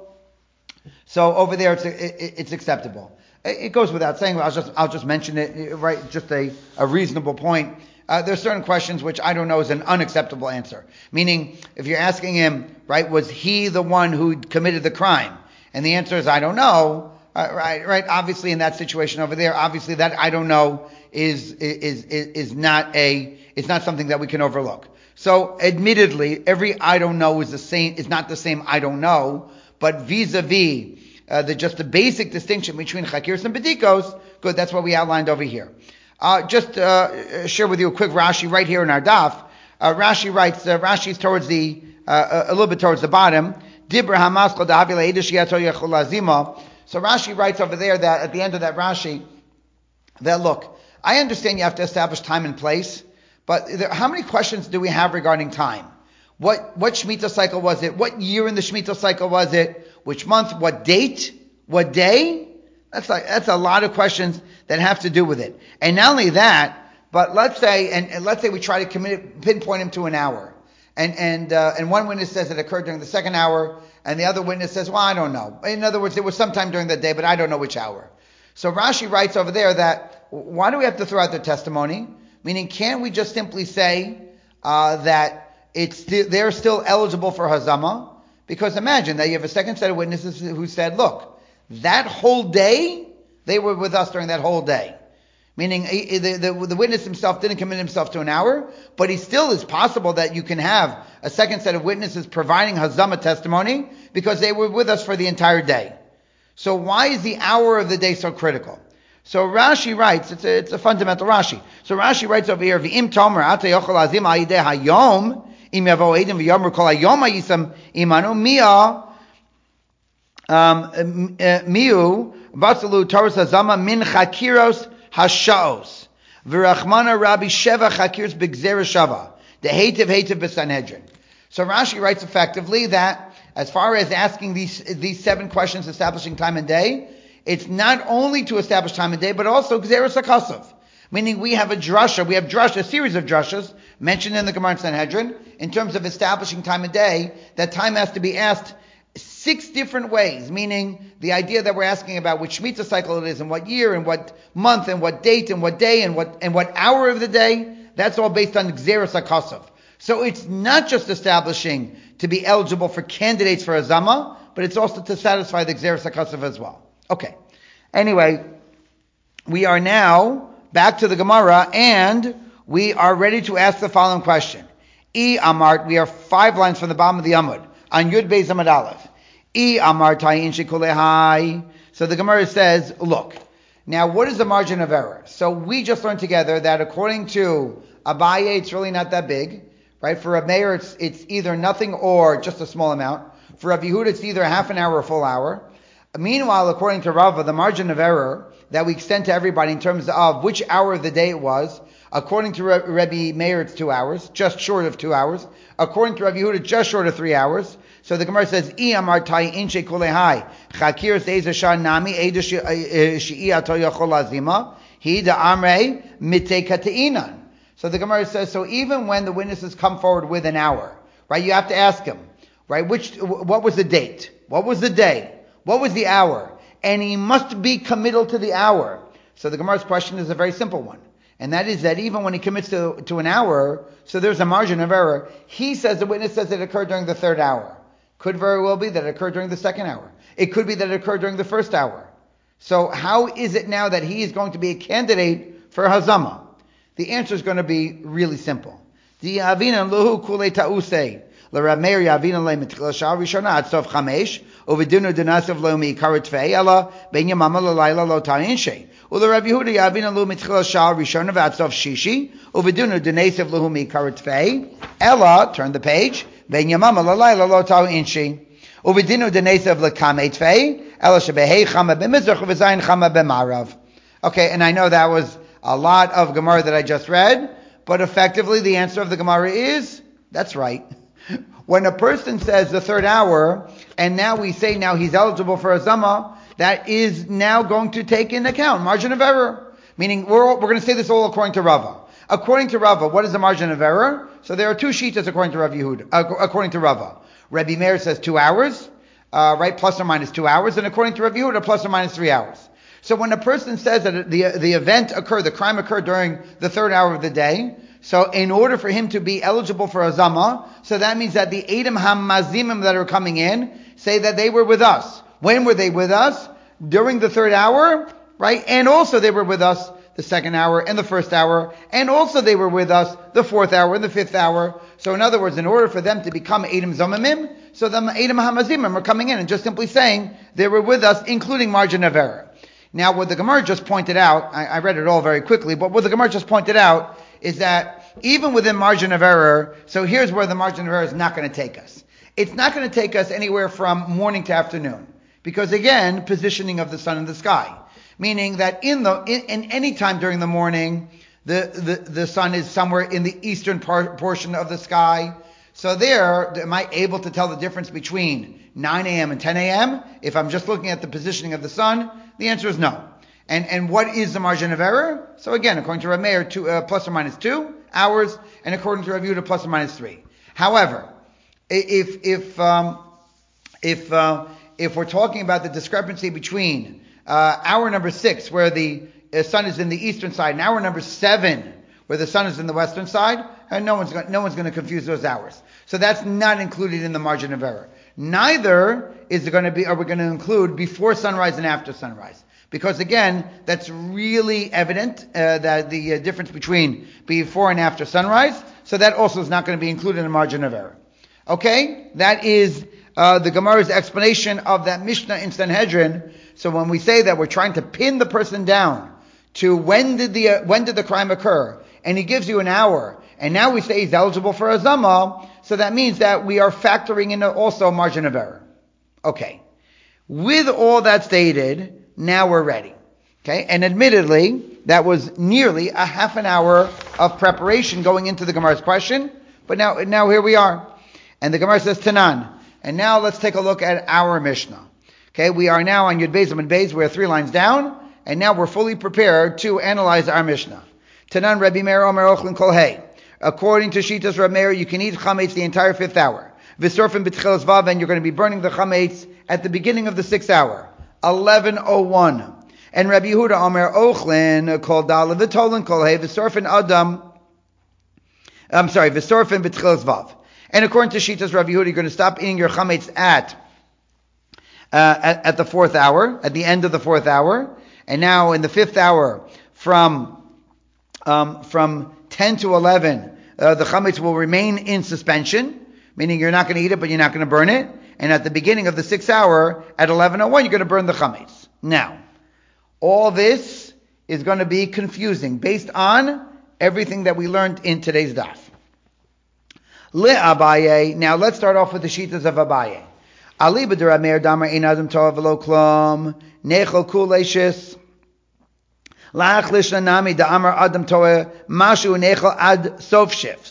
so over there it's acceptable. It goes without saying. I'll just mention it, right? Just a reasonable point. There are certain questions which I don't know is an unacceptable answer. Meaning, if you're asking him, right, was he the one who committed the crime, and the answer is I don't know. Right. Obviously, in that situation over there, obviously that I don't know is not something that we can overlook. So, admittedly, every I don't know is not the same I don't know, but vis-a-vis just the basic distinction between Chakiros and Bedikos, good. That's what we outlined over here. Just share with you a quick Rashi right here in our daf. Rashi writes. Rashi's towards a little bit towards the bottom. Dibra hamaskal da'avila edish yato yachol lazima. So Rashi writes over there that at the end of that Rashi, that look, I understand you have to establish time and place, but how many questions do we have regarding time? What Shemitah cycle was it? What year in the Shemitah cycle was it? Which month? What date? What day? That's a lot of questions that have to do with it. And not only that, but let's say we try to pinpoint him to an hour. And one witness says it occurred during the second hour, and the other witness says, well, I don't know. In other words, it was sometime during the day, but I don't know which hour. So Rashi writes over there that, why do we have to throw out their testimony? Meaning, can't we just simply say that they're still eligible for Hazama? Because imagine that you have a second set of witnesses who said, look, that whole day, they were with us during that whole day. Meaning the witness himself didn't commit himself to an hour, but he still is possible that you can have a second set of witnesses providing Hazama testimony because they were with us for the entire day. So why is the hour of the day so critical? So Rashi writes, it's a fundamental Rashi. So Rashi writes over here, V'im tomer ata yochel azim ha'ideh hayom, im yavo edim v'yomru kol hayom ha'yisam imanu mia Miu basalu Taurus Hazama min chakiros hashaos v'rachmana Rabbi Sheva chakiros b'gzera shava the hativ b'sanhedrin. So Rashi writes effectively that as far as asking these 7 questions establishing time and day, it's not only to establish time and day, but also gzera sakasov. Meaning we have a series of drashas mentioned in the Gemara in Sanhedrin in terms of establishing time and day, that time has to be asked 6 different ways, meaning the idea that we're asking about which Shemitah cycle it is, and what year, and what month, and what date, and what day, and what hour of the day, that's all based on Gzeras HaKasav. So it's not just establishing to be eligible for candidates for Hazama, but it's also to satisfy the Gzeras HaKasav as well. Okay. Anyway, we are now back to the Gemara, and we are ready to ask the following question. I Amart, we are 5 lines from the bottom of the Amud, on Yud Beis Amud Aleph. I Amart Tayin Shekulehai. So the Gemara says, look, now what is the margin of error? So we just learned together that according to Abaye, it's really not that big, right? For Rav Meir, it's either nothing or just a small amount. For Rav Yehuda, it's either half an hour or a full hour. Meanwhile, according to Rava, the margin of error that we extend to everybody in terms of which hour of the day it was, according to Rabbi Meir, it's 2 hours, just short of 2 hours. According to Rabbi Yehuda, just short of 3 hours. So the Gemara says, I amar tai inche kulehai, chakir seiza shan nami, eda shi'i ato yachol azima, hi da amrei mite kateinan. So the Gemara says, so even when the witnesses come forward with an hour, right, you have to ask him, right, what was the date? What was the day? What was the hour? And he must be committal to the hour. So the Gemara's question is a very simple one. And that is that even when he commits to an hour, so there's a margin of error. He says, the witness says it occurred during the 3rd hour. Could very well be that it occurred during the 2nd hour. It could be that it occurred during the 1st hour. So how is it now that he is going to be a candidate for Hazama? The answer is going to be really simple. The Avina Luhu Kule Ta'usei. L'Rav Meir Yavina Le Mitchila Shah Rishona Ad Sof Chamesh Uvidunu Dunasav Lo Mi Karatfei Ela Ben Yamama L'Laila Lo Ta'in Shei U'Rav Yehuda Yavina Lu Mitchila Shah Rishona Ad Sof Shishi Uvidunu Dunasav Lo Mi Karatfei Ela, turn the page, Ben Yamama L'Laila Lo Ta'in Shei Uvidinu Dunasav L'Kamei Tfei Ela Shebehei Chama B'Mizrach U'Vizayin Chama B'Marav. Okay, and I know that was a lot of Gemara that I just read, but effectively the answer of the Gemara is, that's right. When a person says the 3rd hour, and now we say now he's eligible for a Zama, that is now going to take into account margin of error. Meaning, we're going to say this all according to Rava. According to Rava, what is the margin of error? So there are 2 sheets according to Rav Yehuda, according to Rava. Rabbi Meir says 2 hours, right, plus or minus 2 hours, and according to Rav Yehuda, plus or minus 3 hours. So when a person says that the event occurred, the crime occurred during the 3rd hour of the day, so in order for him to be eligible for a Zama, so that means that the Eidim HaMazimim that are coming in say that they were with us. When were they with us? During the 3rd hour, right? And also they were with us the 2nd hour and the 1st hour, and also they were with us the 4th hour and the 5th hour. So in other words, in order for them to become Eidim Zamamim, so the Eidim HaMazimim are coming in and just simply saying they were with us, including margin of error. Now, what the Gemara just pointed out, I read it all very quickly, but what the Gemara just pointed out is that even within margin of error, so here's where the margin of error is not going to take us. It's not going to take us anywhere from morning to afternoon. Because again, positioning of the sun in the sky. Meaning that in any time during the morning, the sun is somewhere in the eastern portion of the sky. So there, am I able to tell the difference between 9 a.m. and 10 a.m. if I'm just looking at the positioning of the sun? The answer is no. And what is the margin of error? So again, according to Rav Meir, plus or minus 2 hours, and according to Rav Yehuda, plus or minus 3. However, if we're talking about the discrepancy between hour number 6, where the sun is in the eastern side, and hour number 7, where the sun is in the western side, and no one's going to confuse those hours. So that's not included in the margin of error. Neither are we going to include before sunrise and after sunrise. Because again, that's really evident, that the difference between before and after sunrise, so that also is not going to be included in the margin of error. Okay? That is the Gemara's explanation of that Mishnah in Sanhedrin. So when we say that we're trying to pin the person down to when did the crime occur, and he gives you an hour, and now we say he's eligible for a Zama, so that means that we are factoring in also margin of error. Okay. With all that stated, now we're ready. Okay, and admittedly, that was nearly a half an hour of preparation going into the Gemara's question, but now here we are. And the Gemara says Tanan. And now let's take a look at our Mishnah. Okay, we are now on Yud Beis Amud Beis, we're 3 lines down, and now we're fully prepared to analyze our Mishnah. Tanan Rabbi Meir Omer Ochlin Kol Hey. According to Shitas Rabbi Meir, you can eat chametz the entire 5th hour. V'sorfen b'tchilas vav, and you're going to be burning the chametz at the beginning of the 6th hour, 11:01. And Rabbi Yehuda Omer Ochlin Kol Dala V'tolin Kol Hey V'sorfen Adam. V'sorfen b'tchilas vav. And according to Shitas Rabbi Yehuda, you're going to stop eating your chametz at the 4th hour, at the end of the 4th hour, and now in the 5th hour from 10 to 11, the chametz will remain in suspension, meaning you're not going to eat it, but you're not going to burn it. And at the beginning of the 6th hour, at 11:01, you're going to burn the chametz. Now, all this is going to be confusing based on everything that we learned in today's daf. Le Abaye. Now let's start off with the shitas of Abaye. Ali b'der Meir damar ein adam tov v'lo klum nechol kuleshis la'achlish nami da'amar adam tov mashu nechol ad sof shis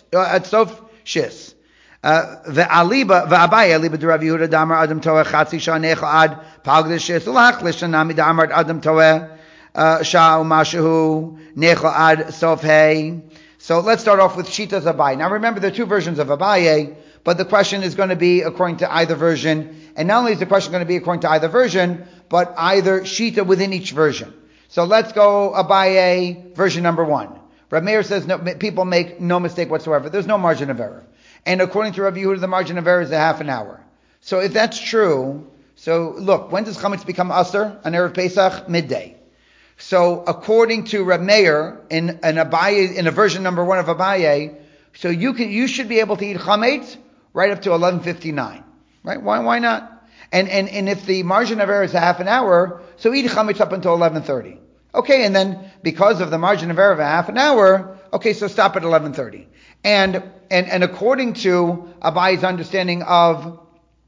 V'Abaye Ali b'der Rav Yehuda damar adam tov chatzi shah nechol ad pagdish shis la'achlish nami da'amar adam tov shah mashu nechol ad sof hey. So let's start off with Shitas Abaye. Now remember, there are 2 versions of Abaye, but the question is going to be according to either version. And not only is the question going to be according to either version, but either Shita within each version. So let's go Abaye, version number 1. Rav Meir says no, people make no mistake whatsoever. There's no margin of error. And according to Rav Yehuda, the margin of error is a half an hour. So if that's true, so look, when does chametz become aser? On Erev Pesach? Midday. So according to Reb Meir in Abaye, in a version number 1 of Abaye, so you should be able to eat chametz right up to 11:59, right? Why not? And if the margin of error is a half an hour, so eat chametz up until 11:30. Okay, and then because of the margin of error of a half an hour, okay, so stop at 11:30. And according to Abaye's understanding of,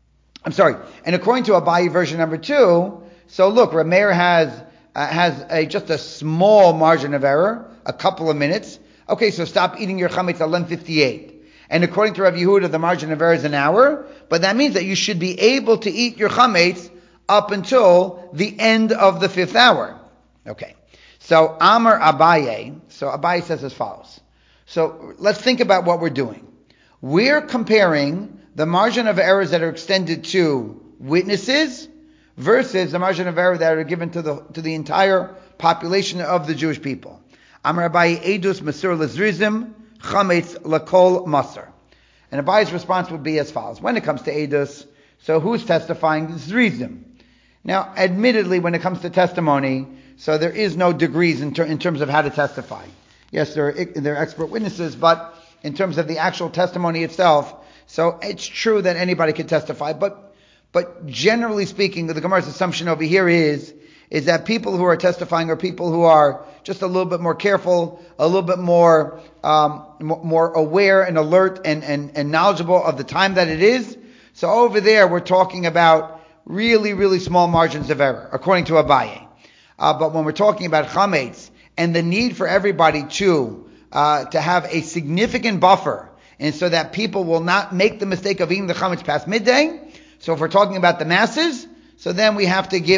and according to Abaye version number 2, so look, Reb Meir has just a small margin of error, a couple of minutes. Okay, so stop eating your chametz at 11:58. And according to Rav Yehuda, the margin of error is an hour, but that means that you should be able to eat your chametz up until the end of the 5th hour. Okay, so Amar Abaye, so Abaye says as follows. So let's think about what we're doing. We're comparing the margin of errors that are extended to witnesses versus the margin of error that are given to the entire population of the Jewish people. Amar Abaye edus masur lezrizim chametz lakol masur. And Abaye's response would be as follows. When it comes to edus, so who's testifying? Zrizim. Now, admittedly, when it comes to testimony, so there is no degrees in terms of how to testify. Yes, there are expert witnesses, but in terms of the actual testimony itself, so it's true that anybody can testify, but generally speaking, the Gemara's assumption over here is that people who are testifying are people who are just a little bit more careful, a little bit more aware and alert and knowledgeable of the time that it is. So over there, we're talking about really, really small margins of error, according to Abaye. But when we're talking about chametz and the need for everybody to have a significant buffer, and so that people will not make the mistake of eating the chametz past midday. So if we're talking about the masses, so then we have to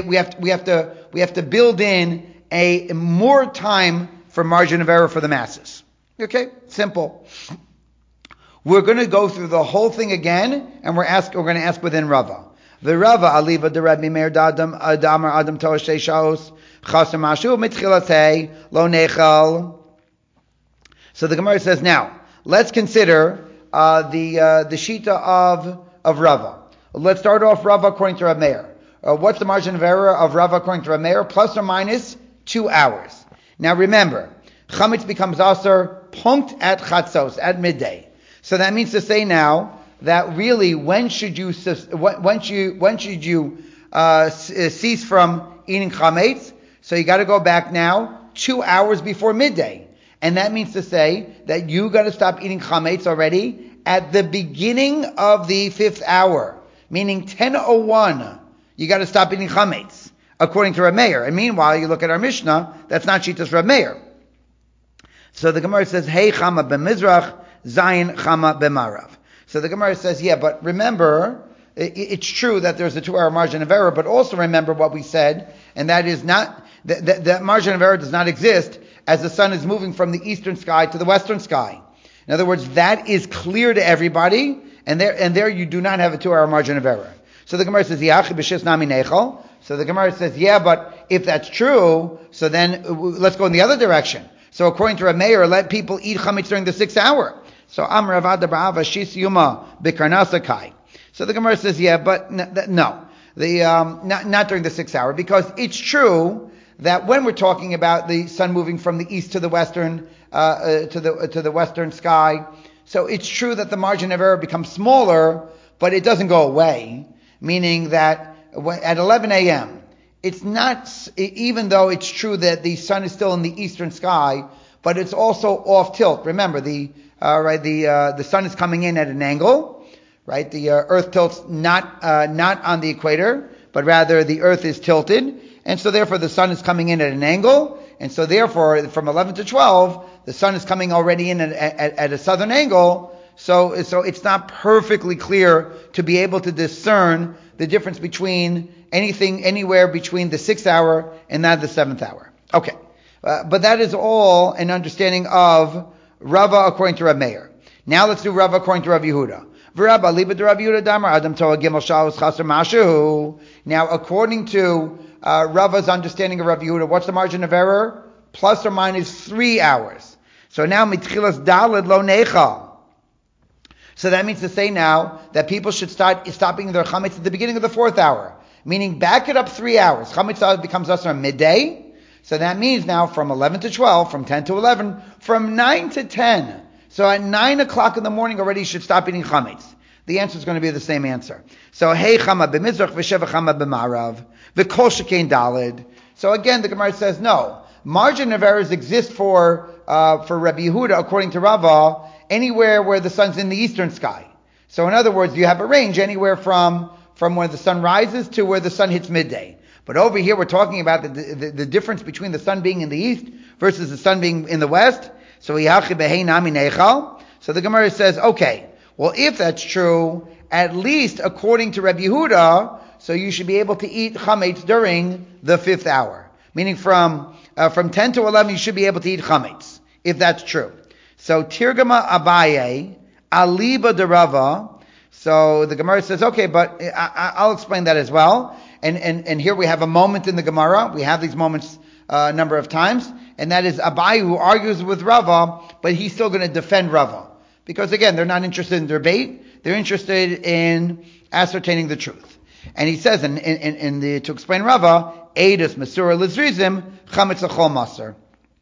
build in a more time for margin of error for the masses. Okay, simple. We're going to go through the whole thing again, and we're going to ask within Rava. The Rava aliva de Rabbi Meir dadam adamar adam toa shtei shaos chasam mashu mitchilatei lo nechal. So the Gemara says, now let's consider the shita of Rava. Let's start off Rava according to Rav Meir. What's the margin of error of Rava according to Rav Meir? Plus or minus 2 hours. Now remember, chametz becomes aser punkt at chatzos, at midday. So that means to say now that really, when should you cease from eating chametz? So you got to go back now 2 hours before midday, and that means to say that you got to stop eating chametz already at the beginning of the 5th hour. Meaning 10:01, you got to stop eating chametz, according to Reb Meir. And meanwhile, you look at our Mishnah, that's not Shitas Reb Meir. So the Gemara says, Hey chama b'mizrach, zayin chama b'marav. So the Gemara says, yeah, but remember, it's true that there's a 2-hour margin of error, but also remember what we said, and that is not, that margin of error does not exist as the sun is moving from the eastern sky to the western sky. In other words, that is clear to everybody, and there you do not have a 2-hour margin of error. So the Gemara says, Yachi b'shis nami nechol. So the Gemara says, yeah, but if that's true, so then let's go in the other direction. So according to Reb Meir, let people eat chametz during the 6th hour. So Amar Ravada B'Ava Shis Yuma B'Karnasakai. So the Gemara says, yeah, but no, not during the 6th hour, because it's true that when we're talking about the sun moving from the east to the western to the western sky, so it's true that the margin of error becomes smaller, but it doesn't go away. Meaning that at 11 a.m., it's not, even though it's true that the sun is still in the eastern sky, but it's also off tilt. Remember, the sun is coming in at an angle, right? The Earth tilts not on the equator, but rather the Earth is tilted, and so therefore the sun is coming in at an angle, and so therefore from 11 to 12, the sun is coming already in at a southern angle. So it's not perfectly clear to be able to discern the difference between anywhere between the 6th hour and that of the 7th hour. Okay. But that is all an understanding of Rava according to Reb Meir. Now let's do Rava according to Rav Yehuda. Now according to Rava's understanding of Rav Yehuda, what's the margin of error? Plus or minus 3 hours. So now mitchilas daled lo necha. So that means to say now that people should start stopping their chametz at the beginning of the 4th hour. Meaning back it up 3 hours. Chametz becomes asur midday. So that means now from 11 to 12, from 10 to 11, from 9 to 10. So at 9 o'clock in the morning already you should stop eating chametz. The answer is going to be the same answer. So hey chama b'mizrach v'sheva chama b'marav v'kol shekein daled. So again the Gemara says no. Margin of errors exist for Rabbi Yehuda according to Rava anywhere where the sun's in the eastern sky. So in other words, you have a range anywhere from where the sun rises to where the sun hits midday. But over here we're talking about the difference between the sun being in the east versus the sun being in the west. So the Gemara says, okay, well if that's true, at least according to Rabbi Yehuda, so you should be able to eat chametz during the 5th hour. Meaning from 10 to 11 you should be able to eat chametz, if that's true. So Tirgama Abaye, Aliba de Rava. So the Gemara says, okay, but I'll explain that as well. And here we have a moment in the Gemara. We have these moments a number of times. And that is Abaye who argues with Rava, but he's still going to defend Rava. Because again, they're not interested in debate. They're interested in ascertaining the truth. And he says to explain Rava, Eidus Masura Lizrizim, Chametz Achol Maser.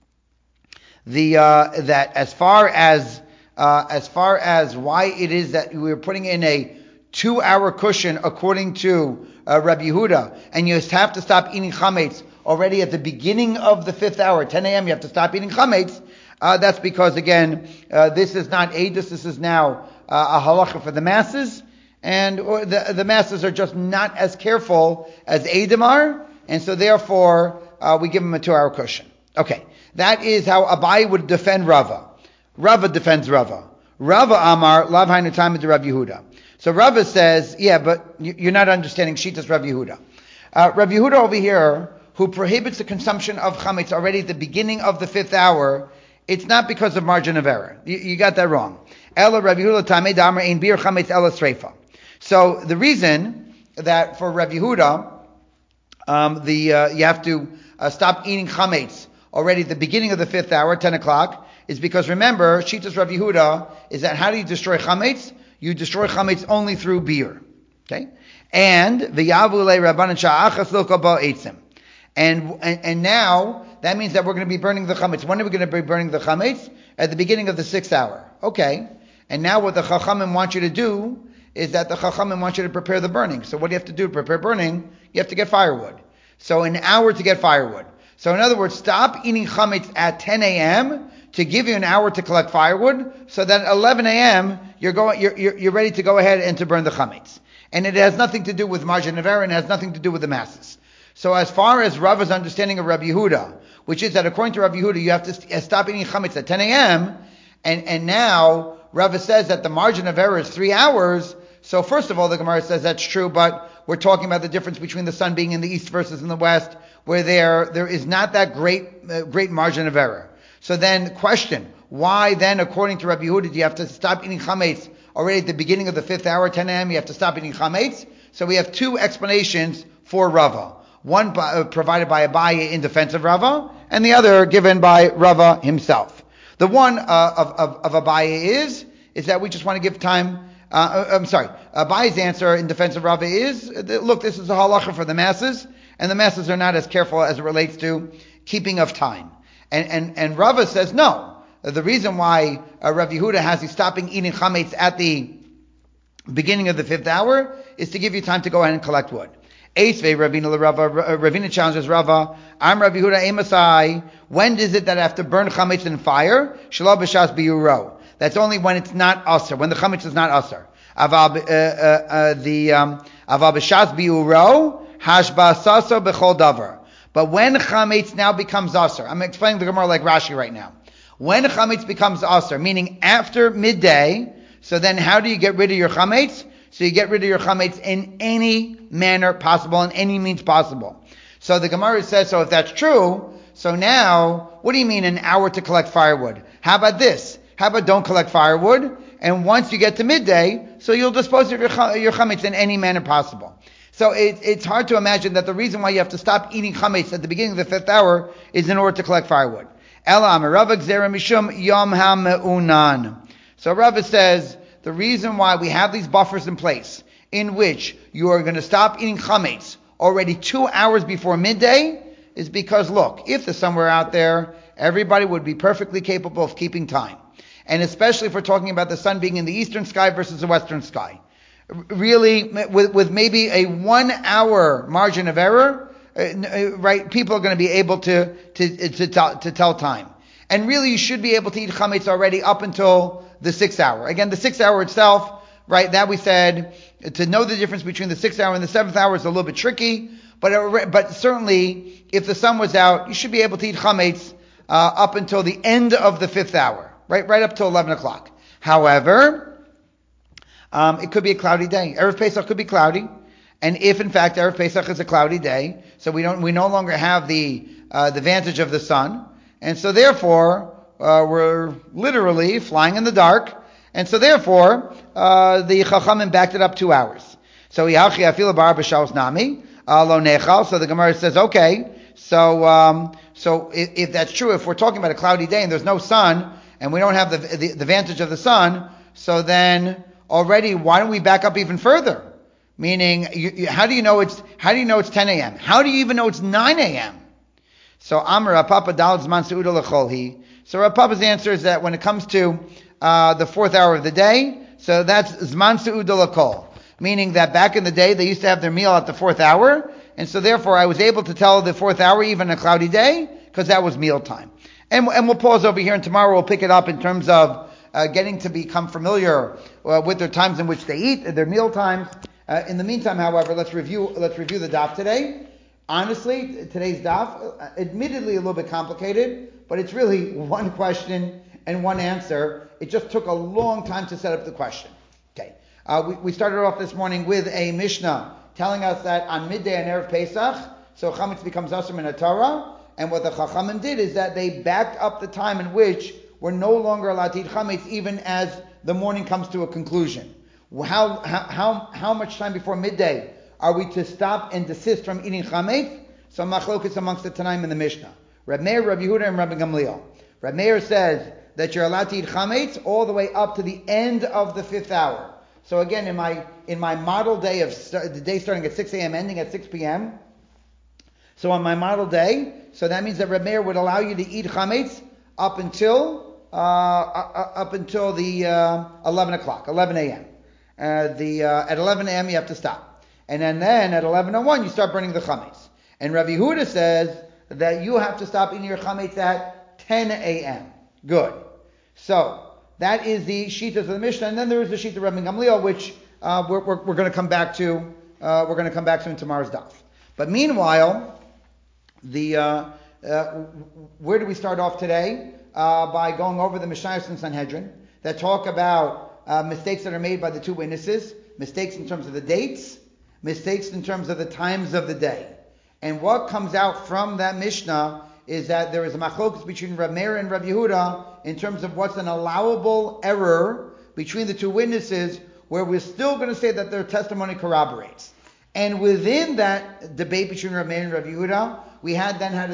That as far as why it is that we're putting in a 2-hour cushion according to Rabbi Yehuda, and you have to stop eating chametz already at the beginning of the 5th hour, 10 a.m. You have to stop eating chametz. That's because again, this is not eidus. This is now a halacha for the masses, and the masses are just not as careful as eidim are, and so therefore we give them a 2-hour cushion. Okay. That is how Abaye would defend Rava. Rava defends Rava. Rava Amar, Lav Hainu Tamid Rav Yehuda. So Rava says, yeah, but you're not understanding Shitas Rav Yehuda. Rav Yehuda over here, who prohibits the consumption of chametz already at the beginning of the 5th hour, it's not because of margin of error. You got that wrong. Ela Rav Yehuda Tamid Amar Ein Bir Chametz Ela Sreifa. So the reason that for Rav Yehuda, you have to stop eating chametz already at the beginning of the 5th hour, 10 o'clock, is because remember, Shitas Rav Yehuda is that how do you destroy chametz? You destroy chametz only through beer. Okay? And v'yavule rabbanan sha'achas lo kaba eitzim. And now that means that we're going to be burning the chametz. When are we going to be burning the chametz? At the beginning of the 6th hour. Okay. And now what the chachamim want you to do is that the chachamim want you to prepare the burning. So what do you have to do to prepare burning? You have to get firewood. So an hour to get firewood. So in other words, stop eating chametz at 10 a.m. to give you an hour to collect firewood, so that at 11 a.m. you're ready to go ahead and to burn the chametz. And it has nothing to do with margin of error, and it has nothing to do with the masses. So as far as Rava's understanding of Rabbi Yehuda, which is that according to Rabbi Yehuda, you have to stop eating chametz at 10 a.m., and now Rava says that the margin of error is 3 hours. So first of all, the Gemara says that's true, but we're talking about the difference between the sun being in the east versus in the west, where there is not that great margin of error. So then, question, why then, according to Rabbi Yehuda, do you have to stop eating chametz already at the beginning of the 5th hour, 10 a.m., you have to stop eating chametz? So we have two explanations for Rava. One provided by Abaye in defense of Rava, and the other given by Rava himself. The one of Abaye is that we just want to give time. Abaye's answer in defense of Rava is, look, this is a halacha for the masses, and the masses are not as careful as it relates to keeping of time. And Rava says no. The reason why Rav Yehuda has you stopping eating chametz at the beginning of the 5th hour is to give you time to go ahead and collect wood. Ravina challenges Rava. I'm Rav Yehuda Emasai. When is it that I have to burn chametz in fire? Shalom b'shas biuro. That's only when it's not aser, when the chametz is not aser. Aval b'shas biuro hashba saso b'chol davar. But when chametz now becomes aser, I'm explaining the Gemara like Rashi right now. When chametz becomes aser, meaning after midday, so then how do you get rid of your chametz? So you get rid of your chametz in any manner possible, in any means possible. So the Gemara says, so if that's true, so now, what do you mean an hour to collect firewood? How about this? How about don't collect firewood, and once you get to midday, so you'll dispose of your chametz in any manner possible. So it's hard to imagine that the reason why you have to stop eating chametz at the beginning of the 5th hour is in order to collect firewood. So Rava says, the reason why we have these buffers in place, in which you are going to stop eating chametz already 2 hours before midday, is because, look, if the sun were out there, everybody would be perfectly capable of keeping time. And especially if we're talking about the sun being in the eastern sky versus the western sky. Really, with maybe a 1 hour margin of error, right, people are going to be able to tell time. And really, you should be able to eat chametz already up until the 6th hour. Again, the 6th hour itself, right, that we said, to know the difference between the 6th hour and the 7th hour is a little bit tricky, but certainly, if the sun was out, you should be able to eat chametz up until the end of the 5th hour, right up till 11 o'clock. However, it could be a cloudy day. Erev Pesach could be cloudy, and if in fact Erev Pesach is a cloudy day, so we no longer have the advantage of the sun, and so therefore we're literally flying in the dark, and so therefore the Chachamim backed it up 2 hours. So nami lo nechal. So the Gemara says, okay, so if that's true, if we're talking about a cloudy day and there's no sun and we don't have the advantage of the sun, so then already why don't we back up even further? Meaning, how do you know it's 10 a.m.? How do you even know it's 9 a.m.? So Amar Rapapa Dalad Zman Seuda Lecholhi. So Rapapa's answer is that when it comes to the 4th hour of the day, so that's Zman Seuda Lekol. Meaning that back in the day, they used to have their meal at the 4th hour, and so therefore I was able to tell the 4th hour even a cloudy day, because that was meal time. And we'll pause over here, and tomorrow we'll pick it up in terms of getting to become familiar with their times in which they eat, their meal times. In the meantime, however, let's review the daf today. Honestly, today's daf, admittedly a little bit complicated, but it's really one question and one answer. It just took a long time to set up the question. Okay. We started off this morning with a Mishnah telling us that on midday and Erev Pesach, so chametz becomes asur min Torah, and what the Chachamim did is that they backed up the time in which we're no longer allowed to eat chametz even as the morning comes to a conclusion. How much time before midday are we to stop and desist from eating chametz? So machlokes amongst the Tanaim in the Mishnah. Reb Meir, Reb Yehuda, and Reb Gamliel. Reb Meir says that you're allowed to eat chametz all the way up to the end of the 5th hour. So again, in my model day of the day starting at 6 a.m. ending at 6 p.m. So on my model day, so that means that Reb Meir would allow you to eat chametz up until the 11 o'clock, 11 a.m. At 11 a.m. you have to stop. And then at 11:01 you start burning the chametz. And Rabbi Yehuda says that you have to stop eating your chametz at 10 a.m. Good. So that is the shita of the Mishnah, and then there is the shita of Rabbi Gamliel, which we're going to come back to. We're going to come back to in tomorrow's daf. But meanwhile, where do we start off today? By going over the Mishnayos and Sanhedrin that talk about mistakes that are made by the two witnesses, mistakes in terms of the dates, mistakes in terms of the times of the day. And what comes out from that Mishnah is that there is a machlokus between Rav Meir and Rav Yehuda in terms of what's an allowable error between the two witnesses, where we're still going to say that their testimony corroborates. And within that debate between Rav Meir and Rav Yehuda, we had a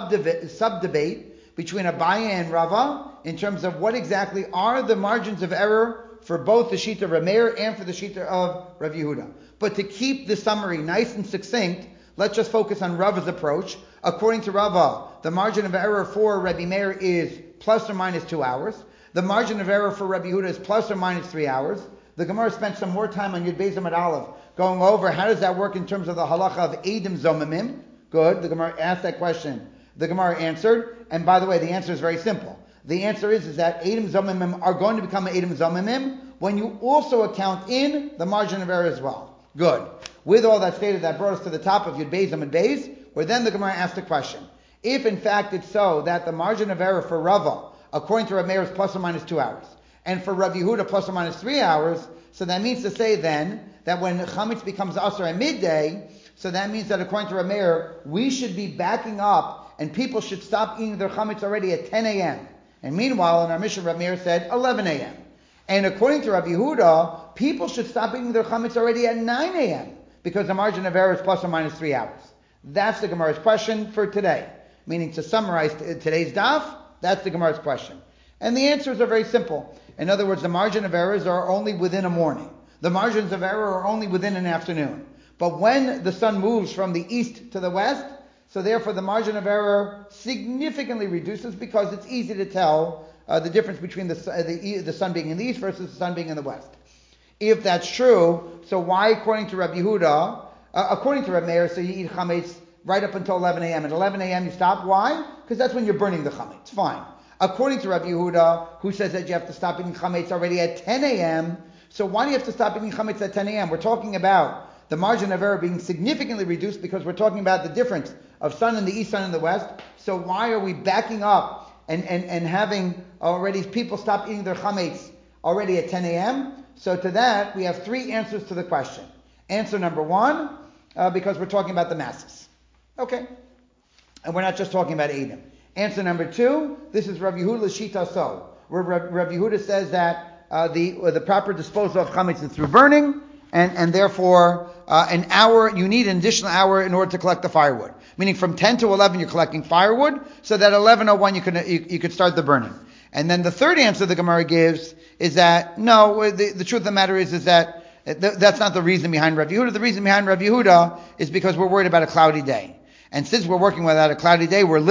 sub-debate between Abaye and Rava in terms of what exactly are the margins of error for both the Shita of Rav Meir and for the Shita of Rav Yehuda. But to keep the summary nice and succinct, let's just focus on Rava's approach. According to Rava, the margin of error for Rabbi Meir is plus or minus 2 hours. The margin of error for Rabbi Yehuda is plus or minus 3 hours. The Gemara spent some more time on Yud Beis Amud Aleph going over how does that work in terms of the halacha of Eidim Zomimim. Good. The Gemara asked that question. The Gemara answered. And by the way, the answer is very simple. The answer is that Eidim Zomimim are going to become Eidim Zomimim when you also account in the margin of error as well. Good. With all that stated, that brought us to the top of Yud Beis Amud Beis, where then the Gemara asked a question. If in fact it's so that the margin of error for Rava, according to Rav Meir, is plus or minus 2 hours, and for Rav Yehuda plus or minus 3 hours, so that means to say then that when chametz becomes asur at midday, so that means that according to Rav Meir, we should be backing up and people should stop eating their chametz already at 10 a.m. And meanwhile, in our mission, Rav Meir said 11 a.m. And according to Rav Yehuda, people should stop eating their chametz already at 9 a.m. because the margin of error is plus or minus 3 hours. That's the Gemara's question for today. Meaning, to summarize today's daf, that's the Gemara's question. And the answers are very simple. In other words, the margin of errors are only within a morning. The margins of error are only within an afternoon. But when the sun moves from the east to the west, so therefore the margin of error significantly reduces because it's easy to tell the difference between the sun being in the east versus the sun being in the west. If that's true, so why, according to Rabbi Yehuda, according to Rabbi Meir, so you eat chametz right up until 11 a.m. At 11 a.m. you stop. Why? Because that's when you're burning the chametz. Fine. According to Rabbi Yehuda, who says that you have to stop eating chametz already at 10 a.m., so why do you have to stop eating chametz at 10 a.m.? We're talking about the margin of error being significantly reduced because we're talking about the difference of sun in the east, sun in the west. So why are we backing up and having already people stop eating their chametz already at 10 a.m.? So to that, we have three answers to the question. Answer number one, because we're talking about the masses. Okay. And we're not just talking about Edom. Answer number two, this is Rav Yehuda's Shita So, where Rav Yehuda says that the proper disposal of chametz is through burning, and therefore an hour, you need an additional hour in order to collect the firewood. Meaning from 10 to 11 you're collecting firewood, so that 11:01 you could start the burning. And then the third answer the Gemara gives is that, no, the truth of the matter is that that's not the reason behind Rav Yehuda. The reason behind Rav Yehuda is because we're worried about a cloudy day. And since we're working without a cloudy day, we're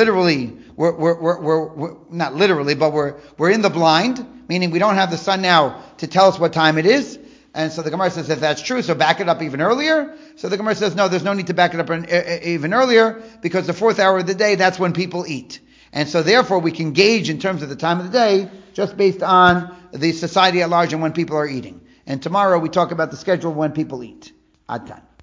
not literally, but we're in the blind, meaning we don't have the sun now to tell us what time it is. And so the Gemara says if that's true, so back it up even earlier. So the Gemara says no, there's no need to back it up even earlier, because the fourth hour of the day, that's when people eat. And so therefore we can gauge in terms of the time of the day just based on the society at large and when people are eating. And tomorrow we talk about the schedule of when people eat. Ad tan.